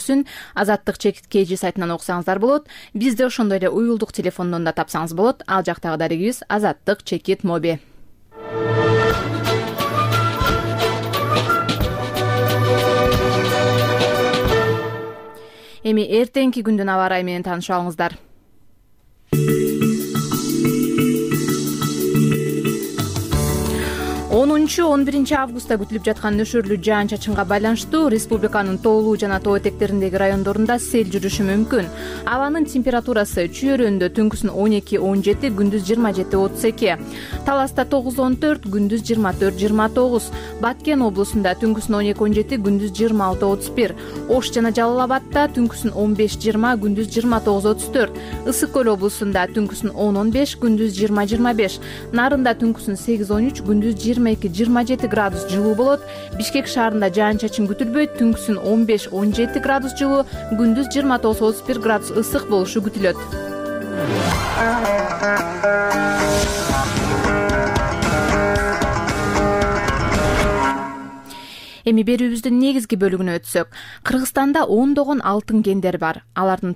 Азаттык чекит KG сайтынан окусаңыздар болот. Бизди ошондой эле уюлдук телефондон да тапсаңыз болот. Ал жактагы дарегибиз Азаттык чекит моби. Эми эртеңки күндүн аба ырайы менен таанышып алыңыздар. 10-11 августта күтүлүп жаткан нөшөрлүү жаан-чачынга байланыштуу республиканын тоолуу жана тоо этектериндеги райондорунда сел жүрүшү мүмкүн. Абанын температурасы чүйөрөндө түнкүсүн 12-17, күндүз 27-32. Таласта 9-14, күндүз 24-29. Баткен облусунда түнкүсүн 12-17, күндүз 26-31. Ош жана Жалал Абадта түнкүсүн 15-20, күндүз 29-34. Ысык көл облусунда түнкүсүн 10-15, күндүз 20-25. Нарында түнкүсүн 8-13, күндүз 22-27 градус жылуу болот. Бишкек шаарында жаан-чачын күтүлбөйт. Түнкүсүн 15-17 градус жылуу, күндүз 29-31 градус ысык болушу күтүлөт. Эми берүүбүздүн негизги бөлүгүнө өтсөк, Кыргызстанда ондогон алтын кендер бар. Алардын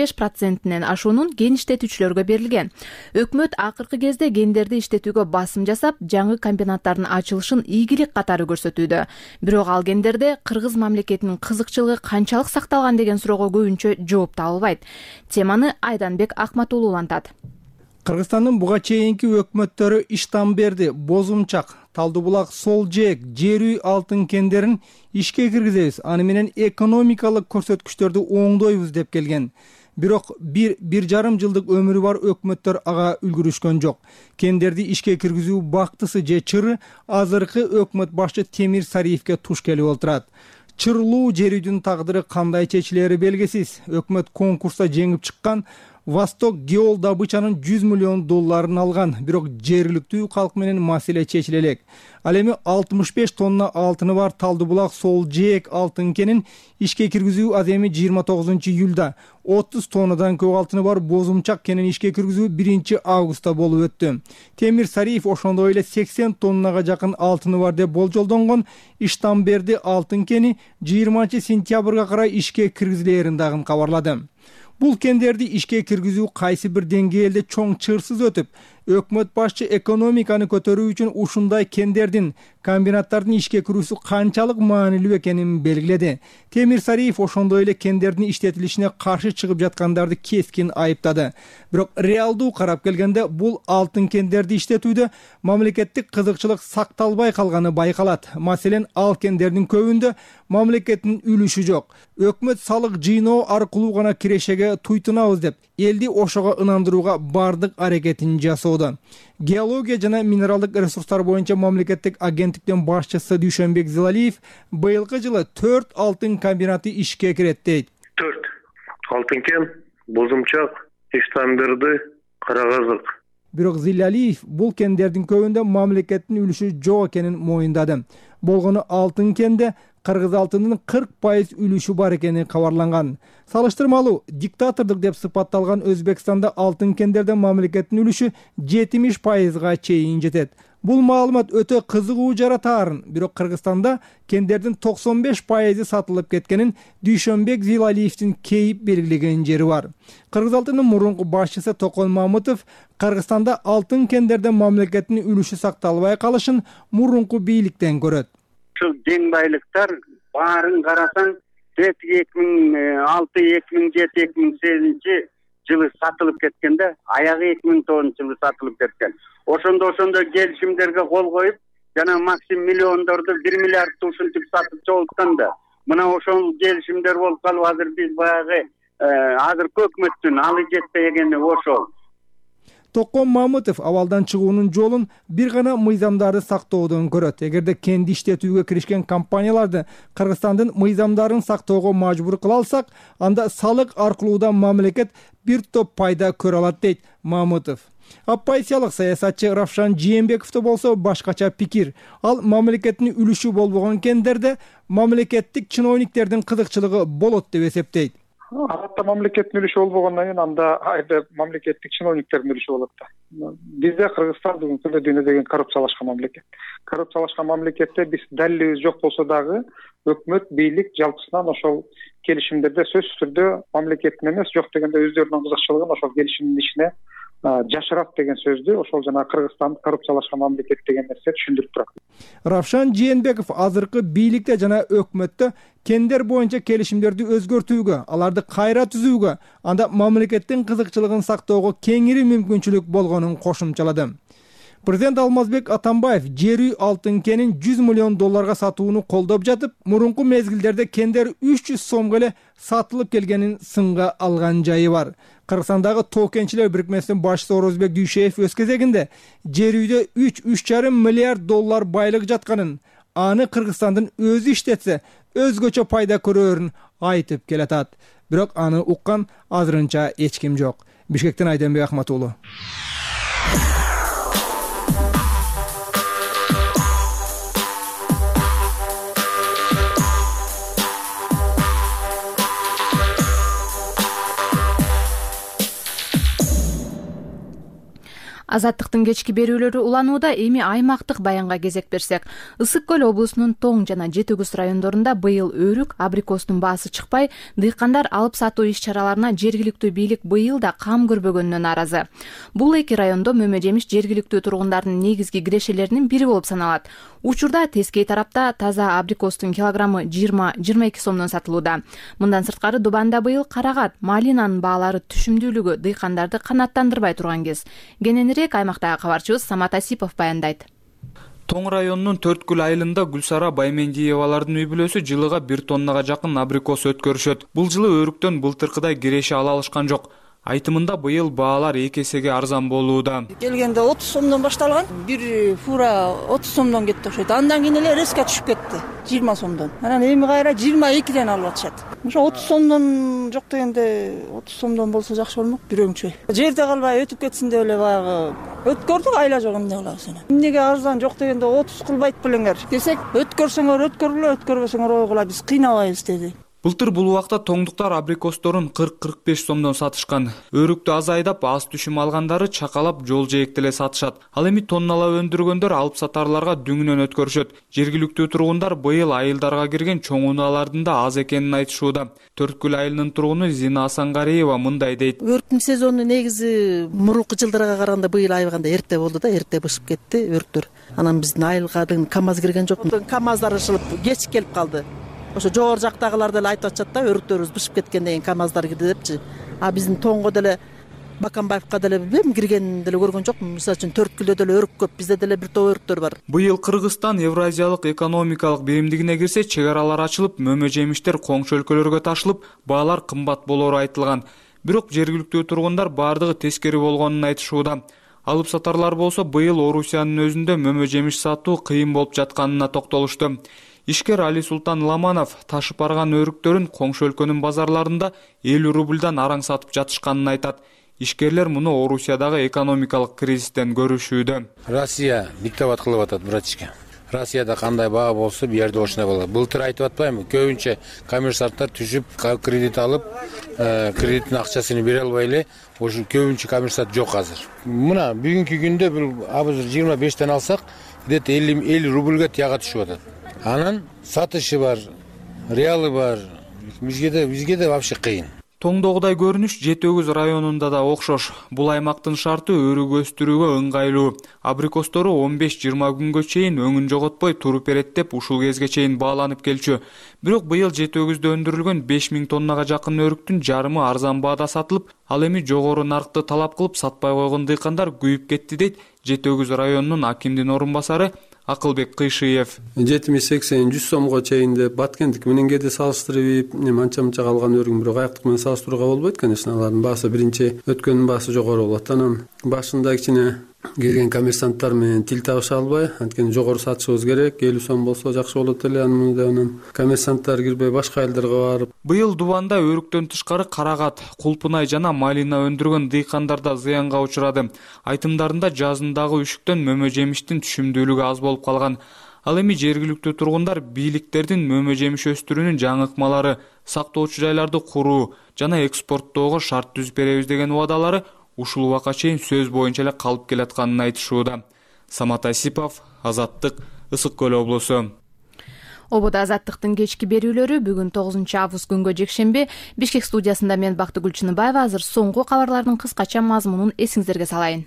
95%нен ашуунун кен иштетүүчүлөргө берилген. Өкмөт акыркы кезде кендерди иштетүүгө басым жасап, жаңы комбинаттардын ачылышын ийгилик катары көрсөтүүдө. Бирок ал кендерде кыргыз мамлекетинин кызыкчылыгы канчалык сакталган деген суроого көбүнчө жооп табылбайт. Теманы Айданбек Акматулуу улантат. Кыргызстандын буга чейинки өкмөттөрү Иштамберди, Бозумчак, Талдыбулак, Сол-Жээк, Жерүй алтын кендерин ишке киргизебиз, аны менен экономикалык көрсөткүчтөрдү оңдойбуз деп келген. Бирок 1,5 жылдык өмүрү бар өкмөттөр ага үлгүрүшкөн жок. Кендерди ишке киргизүү бактысы же чыры азыркы өкмөт башчы Темир Сариевке туш келип отурат. Чырлуу жерүйдүн тагдыры кандай чечилери белгисиз. Өкмөт конкурста жеңип чыккан Восток геол добычанын 100 миллион долларын алган, бирок жергиликтүү калк менен маселе чечиле элек. Ал эми 65 тонна алтыны бар Талдыбулак Сол-Жээк алтын кенин ишке киргизүү аз эми 29-июлда, 30 тоннадан көп алтыны бар Бозумчак кенин ишке киргизүү 1-августта болуп өттү. Темир Сариев ошондой эле 80 тоннага жакын алтыны бар деп болжолдонгон Иштамберди алтын кени 20-сентябрга карай ишке киргизилерин дагы кабарлады. Бул кендерди ишке киргизүү кайсы бир деңгээлде чоң чырсыз өтүп, өкмөт башчы экономиканы көтөрүү үчүн ушундай кендердин, комбинаттардын ишке кирүүсү канчалык маанилүү экенин белгиледи. Темир Сариев ошондой эле кендердин иштетилишине каршы чыгып жаткандарды кескин айыптады. Бирок реалдуу карап келгенде бул алтын кендерди иштетүүдө мамлекеттик кызыкчылык сакталбай калганы байкалат. Маселен, ал кендердин көбүндө мамлекеттин үлүшү жок. Өкмөт салык жыйноо аркылуу гана кирешеге туйтунабыз деп, элди ошого ынандырууга бардык аракетин жасоодо. Геология жана минералдык ресурстар боюнча мамлекеттик агенттиктин башчысы Дүйшөнбек Зилалиев быйылкы жылы 4 алтын комбинаты ишке кирет дейт. 4 алтын кен, Бозумчак, Иштамберди, Карагазык. Бирок Зилалиев бул кендердин көбүндө мамлекеттин үлүшү жок экенин моюндады. Болгону алтын кенде кыргыз алтынынын 40% үлүшү бар экени кабарланган. Салыштырмалуу диктатордук деп сыпатталган Өзбекстанда алтын кендерден мамлекеттин үлүшү 70%га чейин жетет. Бул маалымат өтө кызыгуу жаратаарын, бирок Кыргызстанда кендердин 95% сатылып кеткенин Дүйшөнбек Зилалиевдин кейип белгилеген жери бар. Кыргыз алтынынын мурунку башчысы Токон Мамытов Кыргызстанда алтын кендерден мамлекеттин үлүшү сакталбай калышын мурунку бийликтен көрөт. Ушул кең байлыктар баарын карасаң 2006-2007-2008 жылы сатылып кеткенде, аягы 2009 сатылып кеткен. Ошондо келишимдерге кол коюп, жана максим миллиондорду 1 миллиард ушинтип сатып жолутканда, мына ошол келишимдер болуп калып, азыр биз баягы азыркы өкмөттүн алы жетпегени ошол. Токон Мамытов абалдан чыгуунун жолун бир гана мыйзамдарды сактоодон көрөт. Эгерде кенди иштетүүгө киришкен компанияларды Кыргызстандын мыйзамдарын сактоого мажбур кыла алсак, анда салык аркылуу да мамлекет бир топ пайда көрө алат дейт Мамытов. Оппозициялык саясатчы Равшан Жээнбековдо болсо башкача пикир. Ал мамлекеттин үлүшү болбогон кендерде мамлекеттик чиновниктердин кызыкчылыгы болот деп эсептейт. Алатта мамлекеттин үлүшү болбогондон кийин анда айда мамлекеттик чиновниктердин үлүшү болот да. Бизде Кыргызстан бүгүнкү күндө дүйнөдө деген коррупциялашкан мамлекет. Коррупциялашкан мамлекетте биз далилибиз жок болсо дагы өкмөт, бийлик жалпысынан ошол келишимдерде сөзсүз түрдө мамлекеттин эмес, жок дегенде өздөрүнүн кызыкчылыгын ошол келишимдин ишине жашырат деген сөздү ошол жана Кыргызстан коррупциялашкан мамлекет деген нерсе түшүндүрүп турат. Равшан Жээнбеков азыркы бийликте жана өкмөттө кендер боюнча келишимдерди өзгөртүүгө, аларды кайра түзүүгө, анда мамлекеттин кызыкчылыгын сактоого кеңири мүмкүнчүлүк болгонун кошумчалады. Президент Алмазбек Атамбаев жер үй алтын кенин $100 миллион сатууну колдоп жатып, мурунку мезгилдерде кендер 300 сомго эле сатылып келгенин сынга алган жайы бар. Кыргызстандагы тоо кенчилер бирикмесинин башчысы Орозбек Дүйшеев өз кезегинде жер үйдө $3,5 миллиард байлык жатканын, аны Кыргызстандын өзү иштетсе, өзгөчө пайда көрөрүн айтып келатат. Бирок аны уккан азырынча эч ким жок. Бишкектен Айденбек Ахматуулу. Азаттыктын кечки берүүлөрү уланууда. Эми аймактык баянга кезек берсек, Ысык көл облусунун Тоң жана Жети Үгүз райондорунда быйыл өрүк, абрикостун баасы чыкпай, дыйкандар алып сатуу иш-чараларына жергиликтүү бийлик быйыл да кам көрбөгөнүнө нааразы. Бул эки райондо мөмө жемиш жергиликтүү тургундардын негизги кирешелеринин бири болуп саналат. Учурда тескей тарапта таза абрикостун килограммы 20-22 сомдон сатылууда. Мындан сырткары Дубанда быйыл карагат, малинанын баалары түшүмдүүлүгү дыйкандарды канааттандырбай турган кез. Кененирээк аймактагы кабарчыбыз Самат Асипов баяндайт. Тоң районунун Төрткүл айылында Гүлсара Баймендиевалардын үй бүлөсү жылыга 1 тоннага жакын абрикос өткөрүшөт. Бул жылы өрүктөн былтыркыдай киреше ала алышкан жок. Айтымында быйыл баалар 2 эсеге арзан болууда. Келгенде 30 сомдон башталган, бир фура 30 сомдон кетти окшойт. Андан кийин эле резко түшүп кетти, 20 сомдон. Анан эми кайра 22ден алып атышат. Ошо 30 сомдон жок дегенде 30 сомдон болсо жакшы болмок, бирөөңчөй. Жерде калбай өтүп кетсин деп эле баягы өткөрдүк, айла жок эмне кылабыз эне. Эмнеге арзан жок дегенде 30 кылбайт белеңер десек, өткөрсөңөр өткөргүлө, өткөрбөсөңөр ойгула, биз кыйнабайбыз деди. Былтыр бул убакта тоңдуктар абрикосторун 40-45 сомдон сатышкан. Өрүктү аз айдап, аз түшүм алгандары чакалап жол жээкте эле сатышат. Ал эми тонналап өндүргөндөр алып сатарларга дүңүнөн өткөрүшөт. Жергиликтүү тургундар быйыл айылдарга кирген чоң унаалардын да аз экенин айтышууда. Төрткүл айылынын тургуну Зина Асангариева мындай дейт. Өрүктүн сезону негизи мурунку жылдарга караганда быйыл айылганда эрте болду да, эрте бышып кетти өрүктөр. Анан биздин айылга КАМАЗ кирген жок. КАМАЗдар ышылып кеч келип калды. Ошо жогору жактагылар деле айтып атышат да, өрүктөрүбүз бышып кеткенден кийин КАМАЗдар кирди депчи. А биздин Тоңго деле Баканбаевка деле билбейм, киргенин деле көргөн жокмун. Мисалы үчүн Төрткүлдө деле өрүк көп, бизде деле бир топ өрүктөр бар. Быйыл Кыргызстан Евразиялык экономикалык биримдигине кирсе, чек аралар ачылып, мөмө жемиштер коңшу өлкөлөргө ташылып, баалар кымбат болору айтылган. Бирок жергиликтүү тургундар бардыгы тескери болгонун айтышууда. Алып сатарлар болсо быйыл Орусиянын өзүндө мөмө жемиш сатуу кыйын болуп жатканына токтолушту. Ишкер Али Султан Ламанов ташып барган өрүктөрүн коңшу өлкөнүн базарларында 50 рубльдан араң сатып жатышканын айтат. Ишкерлер муну Орусиядагы экономикалык кризистен көрүшүүдө. Россия диктоват кылып атат, братчика. Россияда кандай баа болсо, бу жерде ошондой болот. Былтыр айтып атпаймынбы? Көбүнчө коммерсанттар түшүп, кредит алып, кредиттин акчасын бере албай эле, ошо көбүнчө коммерсант жок азыр. Мына бүгүнкү күндө бул азыр 25тен алсак, где-то 50 рубльга тияга түшүп атат. Анан сатышы бар, реалы бар. Бизге де вообще кыйын. Тоңдогудай көрүнүш Жети Үгүз районунда да окшош. Бул аймактын шарты өрүк өстүрүүгө ыңгайлуу. Абрикостору 15-20 күнгө чейин өңүн жоготпой туруп берет деп ушул кезге чейин бааланып келчү. Бирок быйыл Жети Үгүздө өндүрүлгөн 5000 тоннага жакын өрүктүн жарымы арзан баада сатылып, ал эми жогору наркты талап кылып сатпай койгон дыйкандар күйүп кетти дейт Жети Үгүз районунун акимдин орун басары Акылбек Кыйшиев. 70-80-100 сомго чейин деп баткендик менен кээде салыштырып, анча-мынча калган өрүк, бирок аяктык менен салыштырууга болбойт, конечно, алардын баасы биринчи өткөндүн баасы жогору болот. Анан башында кичине келген коммерсанттар менен тил табыша албай, анткени жогору сатышыбыз керек, 50 сом болсо жакшы болот эле, анан коммерсанттар кирбей башка айылдарга барып. Быйыл Дубанда өрүктөн тышкары карагат, кулпунай жана малина өндүргөн дыйкандар да зыянга учурады. Айтымдарында жазындагы үшүктөн мөмө жемиштин түшүмдүүлүгү аз болуп калган. Ал эми жергиликтүү тургундар бийликтердин мөмө жемиш өстүрүүнүн жаңыкмалары, сактоочу жайларды куруу жана экспорттоого шарт түзүп беребиз деген убадалары ушул убакка чейин сөз боюнча эле калып келатканын айтышууда. Самат Асипов, Азаттык, Ысык көл облусу. Ободо Азаттыктын кечки берүүлөрү бүгүн 9 август күнгө жекшемби Бишкек студиясында мен Бактыгүл Чыныбаева. Азыр соңку кабарлардын кыскача мазмунун эсиңиздерге салайын.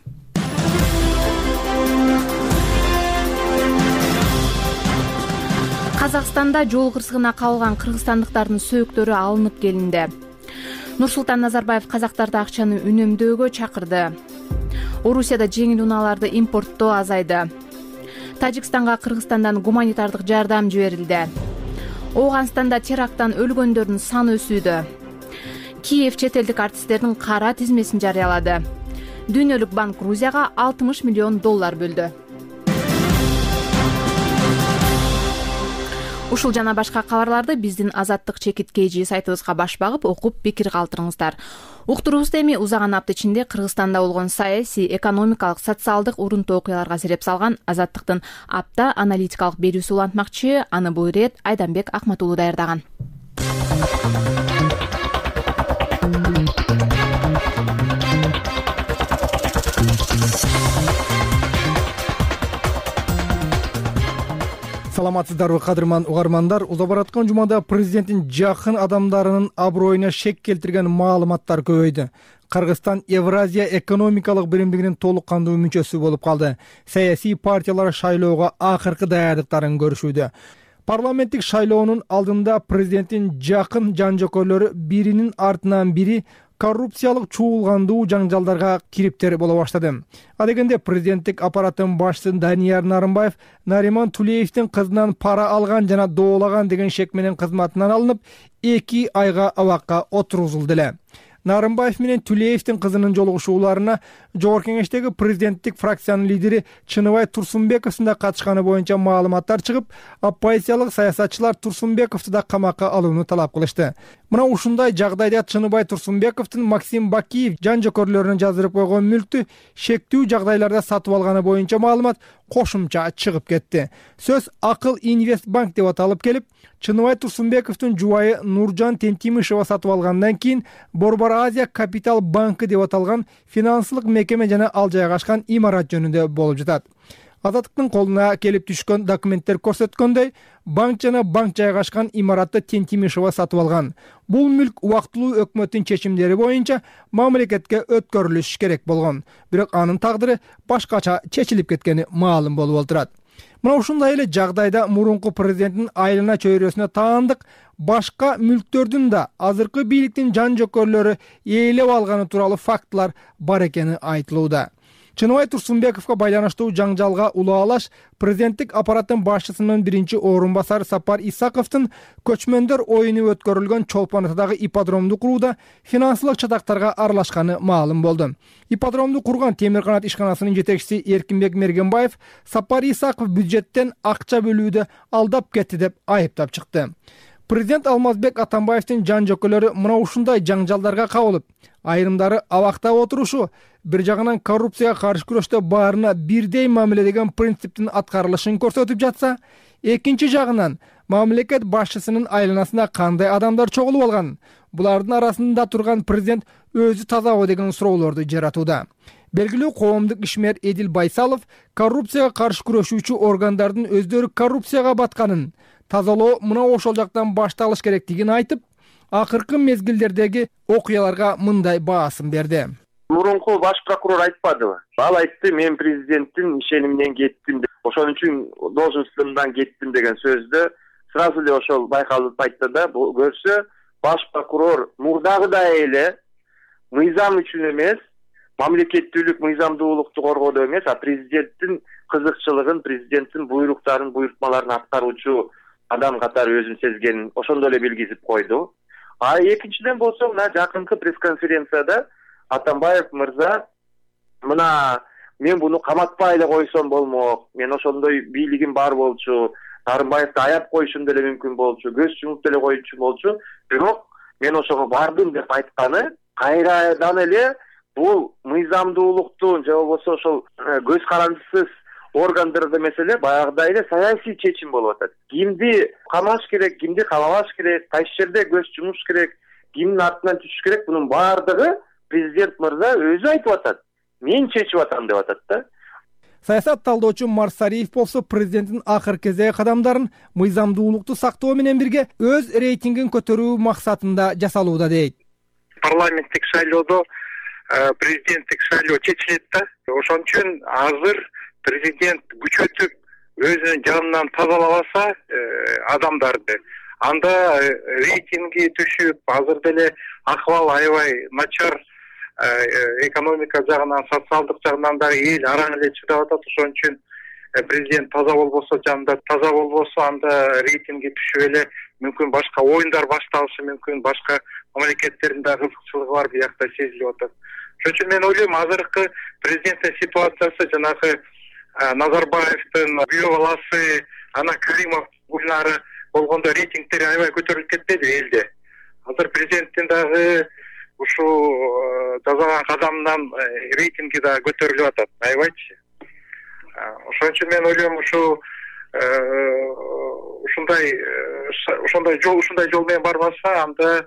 Казакстанда жол кырсыгына кабылган кыргызстандыктардын сөөктөрү алынып келинди. Нурсултан Назарбаев казактарды акчаны үнөмдөөгө чакырды. Орусияда жеңил унааларды импорттоо азайды. Тажикстанга Кыргызстандан гуманитардык жардам жиберилди. Ооганстанда теракттан өлгөндөрдүн саны өсүүдө. Киев чет элдик артисттердин кара тизмесин жарыялады. Дүйнөлүк банк Грузияга $60 миллион бөлдү. Ушул жана башка кабарларды биздин Азаттык чекит KG сайтыбызга баш багып окуп пикир калтырыңыздар. Уктуруубузда эми узаган апта ичинде Кыргызстанда болгон саясий, экономикалык, социалдык урунтуу окуяларга себеп салган Азаттыктын апта аналитикалык берүүсү улантмакчы. Аны бул ирет Айданбек Акматуулу даярдаган. Саламатсыздарбы кадырман угармандар. Уза бараткан жумада президенттин жакын адамдарынын аброюна шек келтирген маалыматтар көбөйдү. Кыргызстан Евразия экономикалык биримдигинин толук кандуу мүчөсү болуп калды. Саясий партиялар шайлоого акыркы даярдыктарын көрүшүүдө. Парламенттик шайлоонун алдында президенттин жакын жан-жокойлору биринин артынан бири коррупциялык чуулгандуу жаңжалдарга кириптер боло баштады. Адегенде президенттик аппараттын башчысы Данияр Нарымбаев Нариман Тулеевдин кызынан пара алган жана доолаган деген шек менен кызматынан алынып, 2 айга абакка отургузулду эле. Нарымбаев менен Тулеевдин кызынын жолугушууларына Жогорку Кеңештеги президенттик фракциянын лидери Чыныбай Турсунбековдун да катышканы боюнча маалыматтар чыгып, оппозициялык саясатчылар Турсунбековду да камакка алууну талап кылышты. Мына ушундай жагдайда Чыныбай Турсунбековдун Максим Бакиев жан-жокөрлөрүнө жаздырып койгон мүлктү шектүү жагдайларда сатып алганы боюнча маалымат кошумча чыгып кетти. Сөз Акыл Инвестбанк деп аталып келип, Чыныбай Турсунбековдун жубайы Нуржан Тентимишева сатып алгандан кийин Борбор Азия Капитал банкы деп аталган финансылык мекеме жана ал жайгашкан имарат жөнүндө болуп жатат. Азаттыктын колуна келип түшкөн документтер көрсөткөндөй, банк жана банк жайгашкан имаратты Тентимишева сатып алган. Бул мүлк убактылуу өкмөттүн чечимдери боюнча мамлекетке өткөрүлүш керек болгон. Бирок анын тагдыры башкача чечилип кеткени маалым болуп отурат. Мына ушундай эле жагдайда мурунку президенттин айлана чөйрөсүнө таандык башка мүлктөрдүн да азыркы бийликтин жан-жокөрлөрү ээлеп алганы тууралуу фактылар бар экени айтылууда. Чыныбай Турсунбековго байланыштуу жаңжалга улаалаш президенттик аппараттын башчысынын биринчи орун басары Сапар Исаковдун көчмөндөр оюну өткөрүлгөн Чолпон атадагы ипподромду курууда финансылык чатактарга аралашканы маалым болду. Ипподромду курган Темир канат ишканасынын жетекчиси Эркинбек Мергенбаев Сапар Исаков бюджеттен акча бөлүүдө алдап кетти деп айыптап чыкты. Президент Алмазбек Атамбаевдин жан-жокөлөрү мына ушундай жаңжалдарга кабылып, айрымдары абакта отурушу, бир жагынан коррупцияга каршы күрөштө баарына бирдей мамиле деген принциптин аткарылышын көрсөтүп жатса, экинчи жагынан мамлекет башчысынын айланасында кандай адамдар чогулуп алган, булардын арасында турган президент өзү тазабы деген суроолорду жаратууда. Белгилүү коомдук ишмер Эдил Байсалов коррупцияга каршы күрөшүүчү органдардын өздөрү коррупцияга батканын, тазалоо мына ошол жактан башталыш керектигин айтып, акыркы мезгилдердеги окуяларга мындай баасын берди. Мурунку баш прокурор айтпадыбы? Ал айтты, мен президенттин ишениминен кеттим деп, ошон үчүн должностумдан кеттим деген сөздү сразу эле ошол байкалып айтты да, көрсө баш прокурор мурдагыдай эле мыйзам үчүн эмес, мамлекеттүүлүк мыйзамдуулукту коргоодо эмес, а президенттин кызыкчылыгын, президенттин буйруктарын, буйртмаларын аткаруучу адам катары өзүн сезгенин ошондо эле билгизип койду. А экинчиден болсо, мына жакынкы пресс-конференцияда Атамбаев мырза, мына мен буну каматпай эле койсом болмок, мен ошондой бийлигим бар болчу, Нарымбаевди аяп коюшум деле мүмкүн болчу, көз жумуп деле коюучу болчу, бирок мен ошого бардым деп айтканы кайрадан эле бул мыйзамдуулуктун же болбосо ошол көз карандысыз органдарда эмес эле баягыдай эле саясий чечим болуп атат. Кимди камаш керек, кимди камабаш керек, кайсы жерде көз жумуш керек, кимдин артынан түшүш керек, бунун баардыгы президент мырза өзү айтып атат. Мен чечип атам деп атат да. Саясат талдоочу Марс Сариев болсо президенттин акыркы кезеги кадамдарын мыйзамдуулукту сактоо менен бирге өз рейтингин көтөрүү максатында жасалууда дейт. Парламенттик шайлоодо президенттик шайлоо чечилет да. Ошон үчүн азыр президент күчөтүп өзүнүн жанынан тазалабаса адамдарды, анда рейтинги түшүп, азыр деле акыбал аябай начар, экономика жагынан, социалдык жагынан дагы эл араң эле чыдап атат. Ошон үчүн президент таза болбосо, жанында таза болбосо, анда рейтинги түшүп эле мүмкүн башка оюндар башталышы мүмкүн, башка мамлекеттердин да кызыкчылыгы бар биякта сезилип атат. Ошон үчүн мен ойлойм, азыркы президенттин ситуациясы жанагы Назарбаевдин күйөө баласы Ана Каримов уйлары болгондо рейтингтери аябай көтөрүлүп кетпеди элде. Азыр президенттин дагы ушул жасаган кадамынан рейтинги да көтөрүлүп атат, аябайчы. Ошон үчүн мен ойлойм, ушундай жол менен барбаса, анда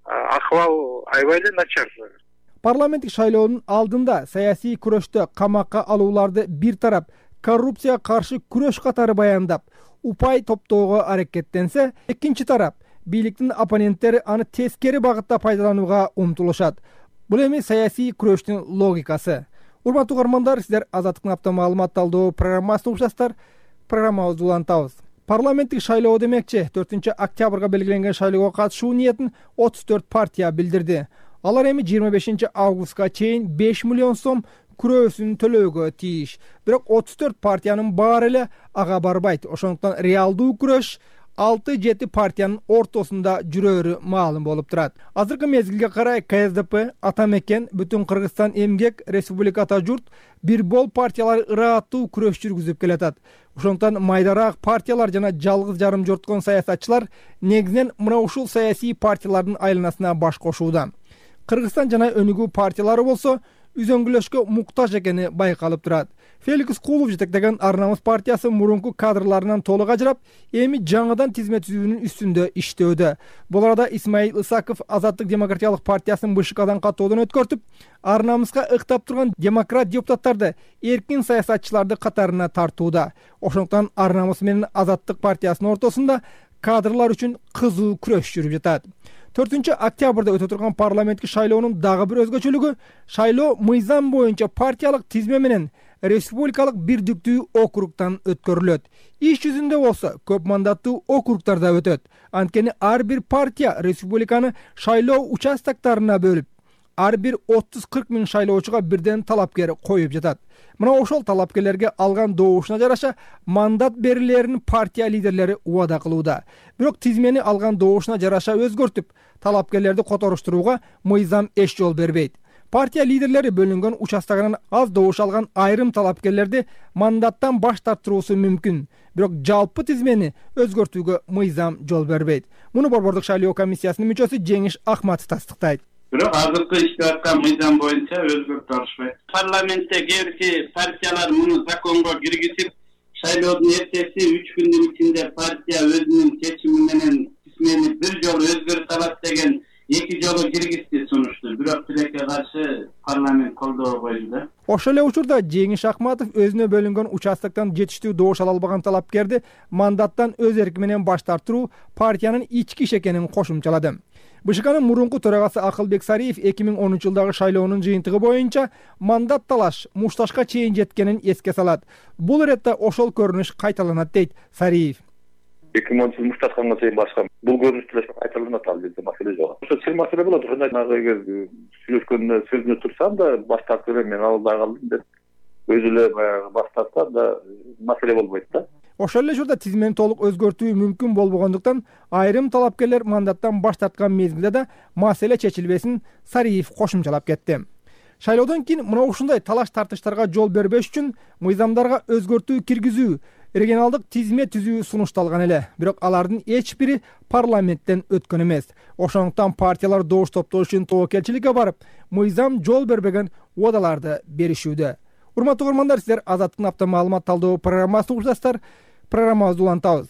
акыбал аябай эле начар. Парламенттик шайлоонун алдында саясий күрөштө камакка алууларды бир тарап коррупцияга каршы күрөш катары баяндап, упай топтоого аракеттенсе, экинчи тарап бийликтин оппоненттери аны тескери багытта пайдаланууга умтулушат. Бул эми саясий күрөштүн логикасы. Урматтуу угармандар, сиздер Азаттыктын автомаалымат талдоо программасын угушасыздар. Программабызды улантабыз. Парламенттик шайлоо демекчи 4 октябрга белгиленген шайлоого катышуу ниетин 34 партия билдирди. Алар эми 25 августка чейин 5 миллион сом күрөөсүн төлөөгө тийиш. Бирок 34 партиянын баары эле ага барбайт. Ошондуктан реалдуу күрөш 6-7 партиянын ортосунда жүрөөрү маалым болуп турат. Азыркы мезгилге карай КСДП, Атамекен, Бүтүн Кыргызстан эмгек, Республика Ата журт, бир бол партиялар ырааттуу күрөш жүргүзүп келатат. Ошондуктан майдараак партиялар жана жалгыз жарым жорткон саясатчылар негизинен мына ушул саясий партиялардын айланасына баш кошууда. Кыргызстан жана өнүгүү партиялары болсо үзөңгүлөшкө муктаж экени байкалып турат. Феликс Кулов жетектеген Ар Намыс партиясы мурунку кадрларынан толук ажырап, эми жаңыдан тизме түзүүнүн үстүндө иштөөдө. Бул арада Исмаил Исаков Азаттык демократиялык партиясын БШКдан каттоодон өткөртүп, Ар Намыска ыктап турган демократ депутаттарды эркин саясатчыларды катарына тартууда. Ошондуктан Ар Намыс менен Азаттык партиясынын ортосунда кадрлар үчүн кызуу күрөш жүрүп жатат. 4 октябрда өтө турган парламенттик шайлоонун дагы бир өзгөчөлүгү, шайлоо мыйзам боюнча партиялык тизме менен республикалык бирдиктүү округтан өткөрүлөт. Иш жүзүндө болсо көп мандаттуу округтарда өтөт. Анткени ар бир партия республиканы шайлоо участоктарына бөлүп, ар бир 30-40 миң шайлоочуга бирден талапкер коюп жатат. Мына ошол талапкерлерге алган добушуна жараша мандат берилерин партия лидерлери убада кылууда. Бирок тизмени алган добушуна жараша өзгөртүп, талапкерлерди которуштурууга мыйзам эч жол бербейт. Партия лидерлери бөлүнгөн участогунан аз добуш алган айрым талапкерлерди мандаттан баш тартыруусу мүмкүн. Бирок жалпы тизмени өзгөртүүгө мыйзам жол бербейт. Муну Борбордук шайлоо комиссиясынын мүчөсү Жеңиш Акматов тастыктайт. Бирок азыркы иштеп аткан мыйзам боюнча өзгөртүп алышпайт. Парламентте кээ бир партиялар муну законго киргизип, шайлоодун эртеси 3 күндүн ичинде партия өзүнүн чечими менен тизмени бир жолу өзгөртүп алат деген 2 жолу киргизди сунушту. Бирок тилекке каршы парламент колдоо коюлду. Ошол эле учурда Жеңиш Акматов өзүнө бөлүнгөн участоктон жетиштүү добуш ала албаган талапкерди мандаттан өз эрки менен баш тартыруу партиянын ички иш экенин кошумчалады. БШКнын мурунку төрагасы Акылбек Сариев 2010-жылдагы шайлоонун жыйынтыгы боюнча мандат талаш мушташка чейин жеткенин эске салат. Бул иретте ошол көрүнүш кайталанат дейт Сариев. 2010 мушташканга чейин башка бул көрүнүштөр кайталанат, ал жерде маселе жок. Ошо чын маселе болот. Ошондой эгер сүйлөшкөндө сөзүнө турсам да баш тартып элем, мен албай калдым деп өзү эле баягы баш тартса да маселе болбойт да. Ошол эле учурда тизмени толук өзгөртүү мүмкүн болбогондуктан айрым талапкерлер мандаттан баш тарткан мезгилде да маселе чечилбесин Сариев кошумчалап кетти. Шайлоодон кийин мына ушундай талаш тартыштарга жол бербеш үчүн мыйзамдарга өзгөртүү киргизүү, регионалдык тизме түзүү сунушталган эле. Бирок алардын эч бири парламенттен өткөн эмес. Ошондуктан партиялар добуш топтоо үчүн тобокелчиликке барып, мыйзам жол бербеген убадаларды беришүүдө. Урматтуу угармандар, сиздер Азаттыктын автомаалымат талдоо программасын угушасыздар. Программабызды улантабыз.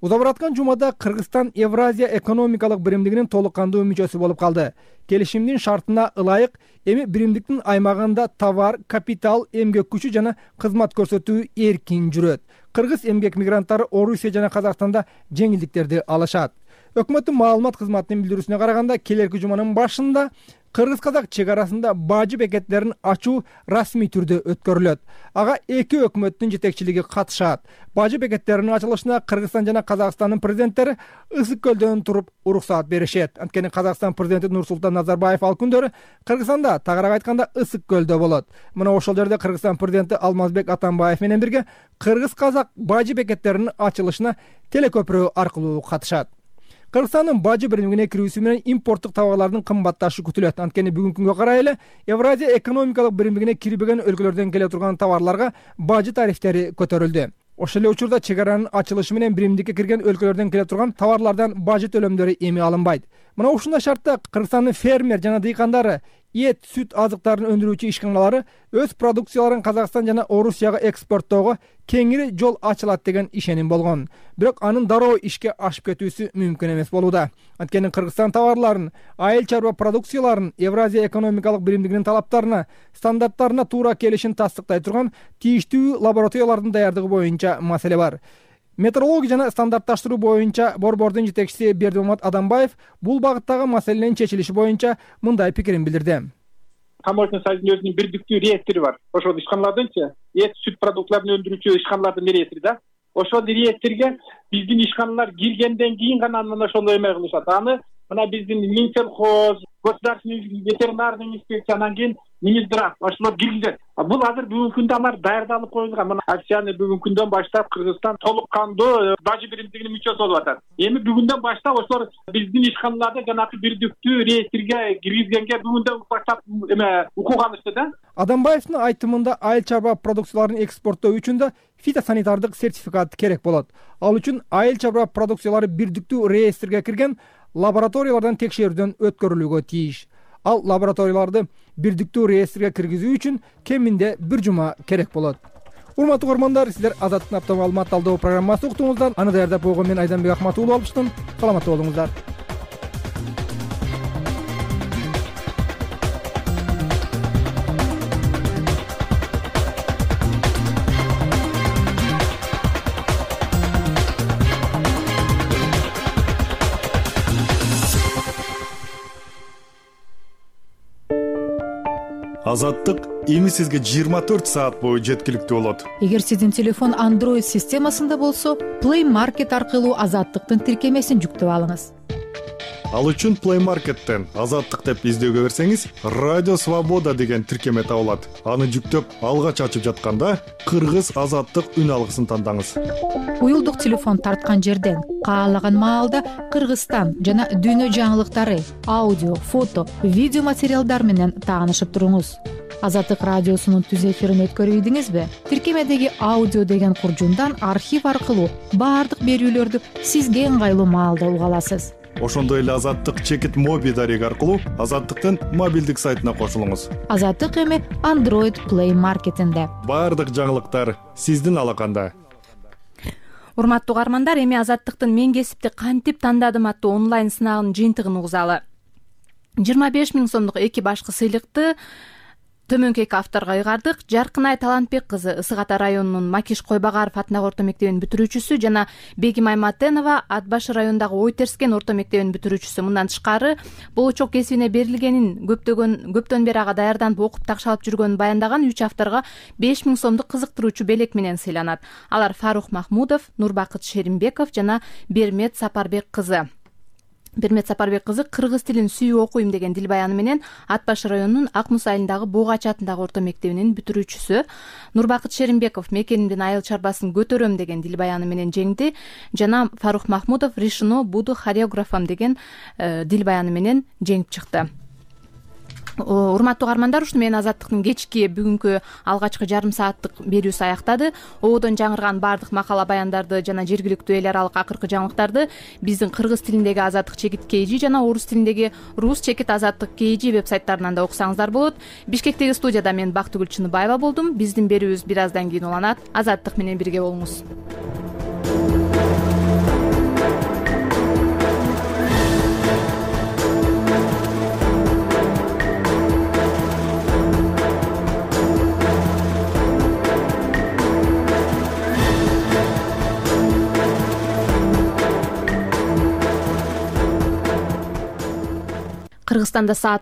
Уза бараткан жумада Кыргызстан Евразия экономикалык биримдигинин толук кандуу мүчөсү болуп калды. Келишимдин шартына ылайык эми биримдиктин аймагында товар, капитал, эмгек күчү жана кызмат көрсөтүү эркин жүрөт. Кыргыз эмгек мигранттары Орусия жана Казакстанда жеңилдиктерди алышат. Өкмөттүн маалымат кызматынын билдирүүсүнө караганда, келерки жуманын башында Кыргыз-Казак чек арасында бажы бекеттерин ачуу расмий түрдө өткөрүлөт. Ага эки өкмөттүн жетекчилиги катышат. Бажы бекеттеринин ачылышына Кыргызстан жана Казакстандын президенттери Ысык көлдөн туруп уруксаат беришет. Анткени Казакстан президенти Нурсултан Назарбаев ал күндөрү Кыргызстанда, тагыраак айтканда, Ысык көлдө болот. Мына ошол жерде Кыргызстан президенти Алмазбек Атамбаев менен бирге Кыргыз-Казак бажы бекеттеринин ачылышына телекөпүрө аркылуу катышат. Кыргызстандын бажы биримине кирүүсү менен импорттук товарлардын кымбатташы күтүлөт. Анткени бүгүнкү күнгө карай эле Евразия экономикалык биримине кирбеген өлкөлөрдөн келе турган товарларга бажы тарифтери көтөрүлдү. Ошол эле учурда чек аранын ачылышы менен биримдикке кирген өлкөлөрдөн келе турган товарлардан бажы төлөмдөрү эми алынбайт. Мына ушундай шартта Кыргызстандын фермер жана дыйкандары, эт, сүт азыктарын өндүрүүчү ишканалары өз продукцияларын Казакстан жана Орусияга экспорттоого кеңири жол ачылат деген ишеним болгон. Бирок анын дароо ишке ашып кетүүсү мүмкүн эмес болууда. Анткени Кыргызстан товарларын, айыл чарба продукцияларын Евразия экономикалык биримдигинин талаптарына, стандарттарына туура келишин тастыктай турган тийиштүү лабораториялардын даярдыгы боюнча маселе бар. Метрология жана стандартташтыруу боюнча борбордун жетекчиси Бердимамат Адамбаев бул багыттагы маселенин чечилиши боюнча мындай пикирин билдирди. Таможенный союздун өзүнүн бирдиктүү реестри бар. Ошол ишканалардынчы эт, сүт продуктларын өндүрүүчү ишканалардын реестри да. Ошол реестрге биздин ишканалар киргенден кийин гана мына ошол эме кылышат. Аны мына биздин Минсельхоз, государственный ветеринарный инспекция, анан кийин Минздрав ошолор киргизет. Бул азыр бүгүнкү күндө алар даярдалып коюлган. Мына акцияны бүгүнкү күндөн баштап Кыргызстан толук кандуу бажы биримдигинин мүчөсү болуп атат. Эми бүгүндөн баштап ошолор биздин ишканаларды жанагы бирдиктүү реестрге киргизгенге бүгүндөн баштап эме укук алышты да. Адамбаевдин айтымында айыл чарба продукцияларын экспорттоо үчүн да фитосанитардык сертификат керек болот. Ал үчүн айыл чарба продукциялары бирдиктүү реестрге кирген лабораториялардан текшерүүдөн өткөрүлүүгө тийиш. Ал лабораторияларды бирдиктүү реестрге киргизүү үчүн кеминде 1 жума керек болот. Урматтуу көрөрмандар, сиздер Азаттык апта маалымат талдоо программасы уктуңуздар. Аны даярдап койгон мен Айданбек Ахматуулу алыштым. Саламатта болуңуздар. Азаттык эми сизге 24 саат бою жеткиликтүү болот. Эгер сиздин телефон Android системасында болсо, Play Market аркылуу Азаттыктын тиркемесин жүктөп алыңыз. Ал үчүн Play Market'тен Азаттык деп издөөгө берсеңиз, Радио Свобода деген тиркеме табылат. Аны жүктөп, алгач ачып жатканда Кыргыз Азаттык үн алгысын тандаңыз. Уюлдук телефон тарткан жерден каалаган маалда Кыргызстан жана дүйнө жаңылыктары, аудио, фото, видео материалдар менен таанышып туруңуз. Азаттык радиосунун түз эфирин өткөрүбүдүңүзбү? Тиркемедеги аудио деген куржундан архив аркылуу баардык берүүлөрдү сизге ыңгайлуу маалда уга аласыз. Ошондой эле Азаттык чекит моби дареги аркылуу Азаттыктын мобилдик сайтына кошулуңуз. Азаттык эми Android Play Market'инде. Баардык жаңылыктар сиздин алаканда. Урматтуу угармандар, эми Азаттыктын мен кесипти кантип тандадым аттуу онлайн сынагынын жыйынтыгын угузалы. 25 000 сомдук эки башкы сыйлыкты төмөнкү эки авторго ыйгардык. Жаркынай Талантбек кызы Ысык Ата районунун Макиш Койбагаров атындагы орто мектебинин бүтүрүүчүсү жана Бегим Айматенова Ат Башы районундагы Ой Терскен орто мектебинин бүтүрүүчүсү. Мындан тышкары болочок кесибине берилгенин көптөн бери ага даярданып окуп такшалып жүргөнүн баяндаган 3 авторго 5 000 сомдук кызыктыруучу белек менен сыйланат. Алар Фарух Махмудов, Нурбакыт Шеримбеков жана Бермет Сапарбек кызы. Бермет Сапарбек кызы кыргыз тилин сүйүп окуйм деген дил баяны менен Ат Башы районунун Ак Муз айылындагы Буугач атындагы орто мектебинин бүтүрүүчүсү. Нурбакыт Шеримбеков Мекенимдин айыл чарбасын көтөрөм деген дил баяны менен жеңди жана Фарух Махмудов Решено буду хореографом деген дил баяны менен жеңип чыкты. Урматтуу угармандар, ушуну менен Азаттыктын кечки бүгүнкү алгачкы жарым сааттык берүүсү аяктады. Ободон жаңырган баардык макала баяндарды жана жергиликтүү эл аралык акыркы жаңылыктарды биздин кыргыз тилиндеги Азаттык чекит KG жана орус тилиндеги Рус чекит Азаттык KG веб-сайттарынан да окусаңыздар болот. Бишкектеги студияда мен Бактыгүл Чыныбаева болдум. Биздин берүүбүз бир аздан кийин уланат. Азаттык менен бирге болуңуз. Кыргызстанда саат